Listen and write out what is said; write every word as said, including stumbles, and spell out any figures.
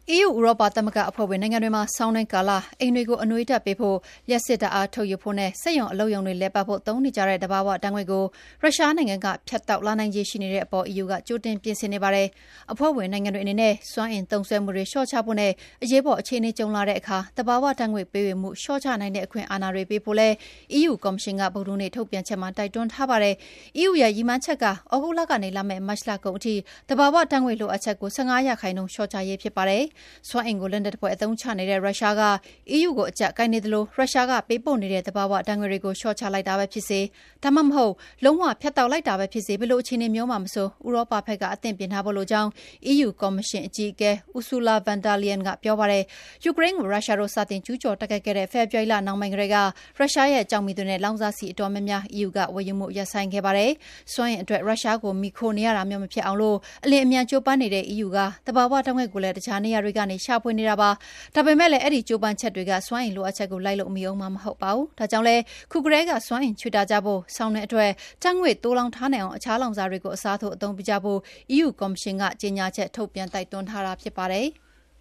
E U ဥရောပသမဂ္ဂအဖွဲ့ဝင်နိုင်ငံတွေမှာဆောင်းတွင်းကာလအိမ်တွေကိုအနွေးဓာတ်ပေးဖို့လျှပ်စစ်ဓာတ်အားထုတ်ယူဖို့နဲ့စက်ရုံအလုပ်ရုံတွေလည်ပတ်ဖို့သုံးနေကြတဲ့သဘာဝဓာတ်ငွေ့ကိုရုရှားနိုင်ငံကဖြတ်တောက်လာနိုင်ခြေရှိနေတဲ့အပေါ် E U ကကြိုတင်ပြင်ဆင်နေပါတယ်။အဖွဲ့ဝင်နိုင်ငံတွေအနေနဲ့စွမ်းအင်သုံးစွဲမှုတွေလျှော့ချဖို့နဲ့အရေးပေါ်အခြေအနေကြုံလာတဲ့အခါသဘာဝဓာတ်ငွေ့ပေးဝေမှုလျှော့ချနိုင်တဲ့အခွင့်အာဏာတွေပေးဖို့လည်း E U ကော်မရှင်ကဗုဒ္ဓဟူးနေ့ထုတ်ပြန်ချက်မှာတိုက်တွန်းထားပါတယ်။ E U ရဲ့ရည်မှန်းချက်ကဩဂုတ်လကနေလာမယ့်မတ်လကုန်အထိသဘာဝဓာတ်ငွေ့လိုအပ်ချက်ကို၁၅ရာခိုင်နှုန်းလျှော့ချရေးဖြစ်ပါတယ်။စွမ်းအင်ကိုလက်နက်တပွဲအသုံးချနေတဲ့ရုရှားက E U ကိုအကြပ်ကိုင်နေသလိုရုရှားကပေးပို့နေတဲ့သဘာဝဓာတ်ငွေ့တွေကိုလျှော့ချလိုက်တာပဲဖြစ်စေဒါမှမဟုတ်လုံးဝဖြတ်တောက်လိုက်တာပဲဖြစ်စေဘယ်လိုအခြေအနေမျိုးမှမဆိုဥရောပဘက်ကအသင့်ပြင်ထားဖို့လိုကြောင်း E U ကော်မရှင်အကြီးအကဲ Ursula von der Leyen ကပြောပါတယ်။ယူကရိန်းကိုရုရှားတို့စတင်ကျူးကျော်တိုက်ခိုက်ခဲ့တဲ့ဖေဖော်ဝါရီလနှောင်းပိုင်းကတည်းကရုရှားရဲ့ကြောက်မီတွေနဲ့လောင်စာဆီအတော်များများ E U ကဝယ်ယူမှုရပ်ဆိုင်းခဲ့ပါတယ်။စွမ်းအင်အတွက်ရုရှားကိုမှီခိုနေရတာမျိုးမဖြစ်အောင်လို့အလင်းအမြန်ကြိုးပမ်းနေတဲ့ E U ကသဘာဝဓာတ်ငွေ့ကိုလည်းတခြားနေရာတွေကနေရှာဖွေနေတာပါ။ဒါပေမဲ့လည်းအဲ့ဒီကြိုးပမ်းချက်တွေကစွမ်းအင်လိုအပ်ချက်ကိုလိုက်လို့မီအောင်မှမဟုတ်ပါဘူး။ဒါကြောင့်လဲခုကလေးကစွမ်းအင်ချွေတာကြဖို့ဆောင်းတဲ့အတွက်ဓာတ်ငွေ့တိုးလောင်ထားနိုင်အောင်အခြားလောင်စာတွေကိုအစားထိုးအသုံးပြုကြဖို့ E U ကော်မရှင်ကကြေညာချက်ထုတ်ပြန်တိုက်တွန်းထားတာဖြစ်ပါတယ်။